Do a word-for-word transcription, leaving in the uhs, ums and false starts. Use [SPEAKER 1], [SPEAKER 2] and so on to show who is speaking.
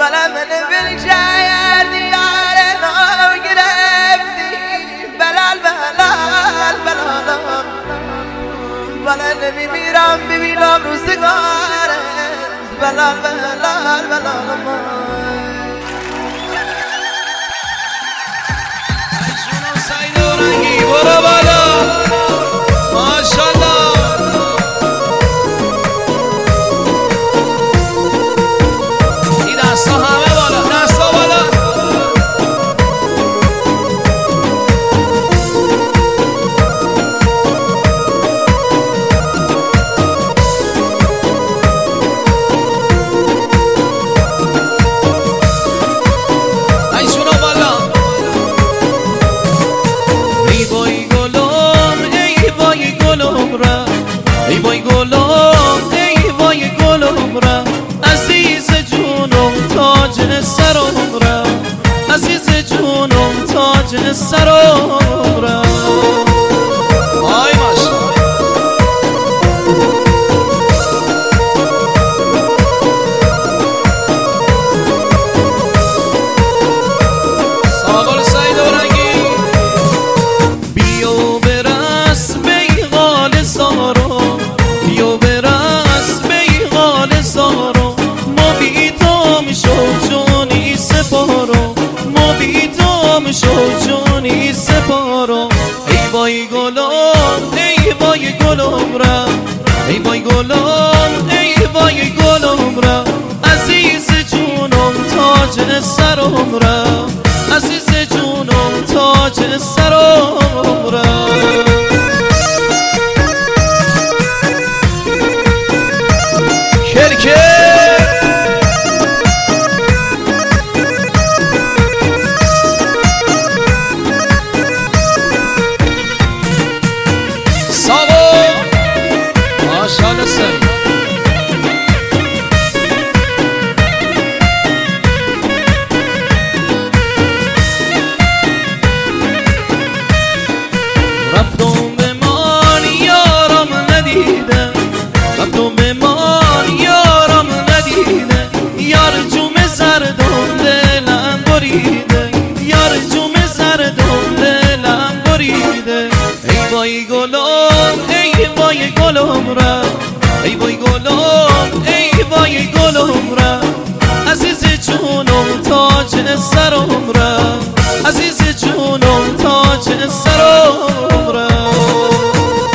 [SPEAKER 1] بلا من بالجاية ديار نار قرفتي بلال بلال بلال بلا نبي ميرام ببینم روزگاره بلال بلال بلال
[SPEAKER 2] برو بالا ماشاءالله این دستا همه بالا دستا بالا ایشونو بالا ای وای گلم ای وای گلم را ای وای گلم ای وای گلم را عزیز جونم تاج سرم را عزیز جونم تاج سرم را آی ماشاءالله ساغر سعید اورنگی بیا برس بیغال زارو بیا برس بیغال زارو ما بیدام شو جونی سپارو ما بیدام شو جونی سپارو ای وای گلم ای وای گلم را ای وای گلم ای وای گلم را عزیز جونم تاج سرم را عزیز جونم تاج سرم را کرکه ساغو ماشاءالله سعید رفتم به مان یارم ندیده رفتم به مان یارم ندیده یار جوم زردم دلم بریده یار جوم زردم دلم بریده ای وای گلم ای وای گلم را ای وای گلم